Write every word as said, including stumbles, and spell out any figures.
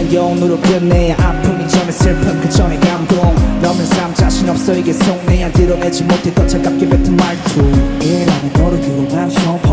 영혼으로 끝내 아픔이 전에 슬픔 그 전에 감동 너는 삶 자신 없어 이게 속내야 드러내지 못해 더 차갑게 뱉은 말투 이라는 너를 그로 난